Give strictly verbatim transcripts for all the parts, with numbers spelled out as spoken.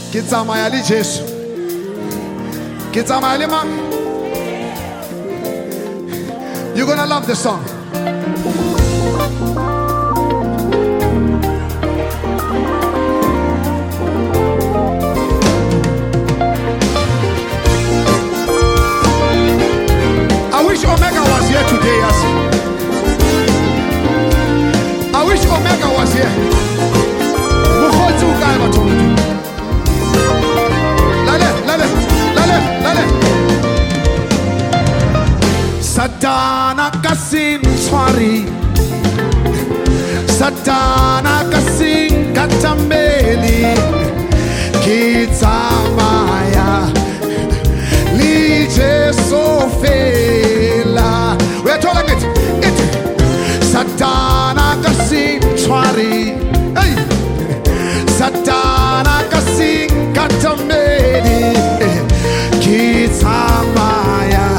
Ke tsamaya le Jesu. Ke tsamaya le mang? You're gonna love the song. I wish Omega was here today, yes. I wish Omega was here. Lale, lale, lale, lale. Satana kasim swari, Satana kasim katameli, Kitamaya, Lige Sofela. We are talking it. It. Satana kasim swari, hey. Satana kasim katameli, Kitamaya.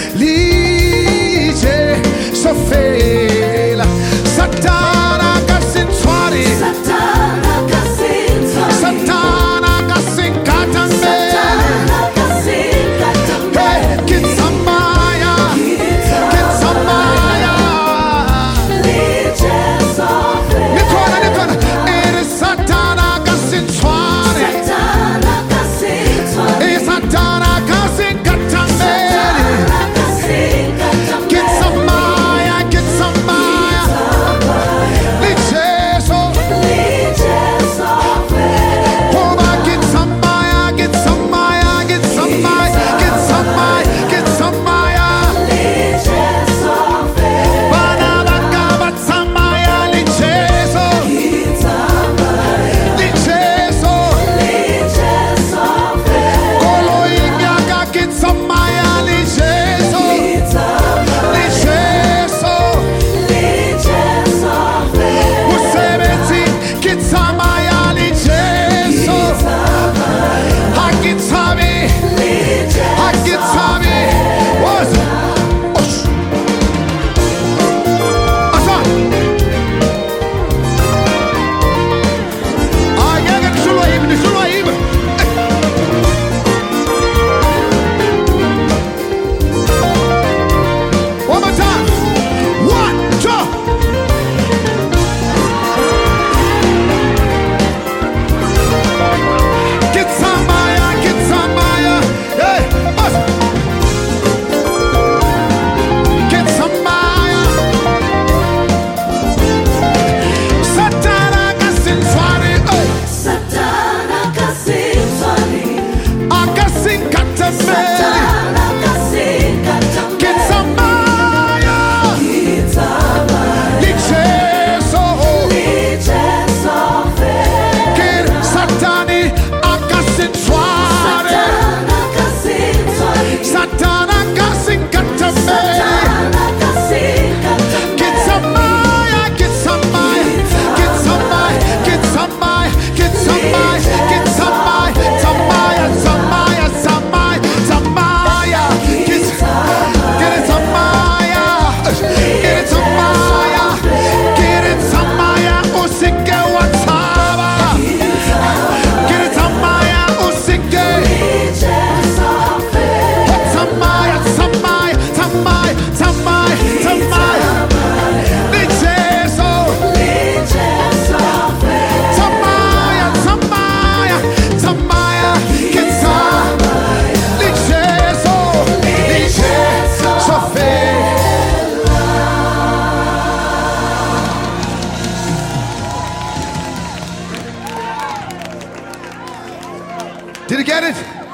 Sofela, Satana kasin swari, Satana kasin swari, Satana kasin katambe, Satana kasin katambe. Hey, Kitsamaya, Kitsamaya, Lige Sofela. Nitwana, Nitwana, it is Satana kasin swari, Satana kasin swari, it is Satana kasin katambe, Satana kasin katambe. Kitsamaya, Kitsamaya, Lige so. Lige Sofela. Oba, Kitsamaya, Kitsamaya, Kitsamaya, Kitsamaya, Kitsamaya. Lige Sofela. Bana baka batsamaya, Lige so. Kitamaya. Lige so. Lige Sofela. Kolo inyaka, Kitsamaya, Lige so. Kitamaya. Lige so. Lige Sofela. Usebenzi, Kitsamaya, Lige so. Hakitsami, Hakitsami. What? Osh. Asa. Ah, ngeke nishulwa yimi, nishulwa yimi. One more time. One, two. Kitsamaya, Kitsamaya. Hey, us. Kitsamaya. Satana kasin swari, hey. Satana kasin swari, Akasin katameli. Satana kasin katambe. Kitsamaya. Kitamaya. Lige so. Lige Sofela. Kir Satani akasin swari. Satana kasin swari, Satana kasin katameli. Satana kasin katambe. Kitsamaya, Kitsamaya, Kitsamaya, Kitsamaya, Kitsamaya, Kitsamaya, Samaya, Samaya, Samaya, Samaya, Kits- Get it, Samaya, get it, Samaya, get it, Samaya, usike wataba, get it, Samaya, usike, Lige Sofela. Samaya, Samaya, Samaya, Samaya, Samaya, Lige so. Lige Sofela. Samaya, Samaya, Samaya, Kitsa, Lige so, Lige Sofela. Did you get it?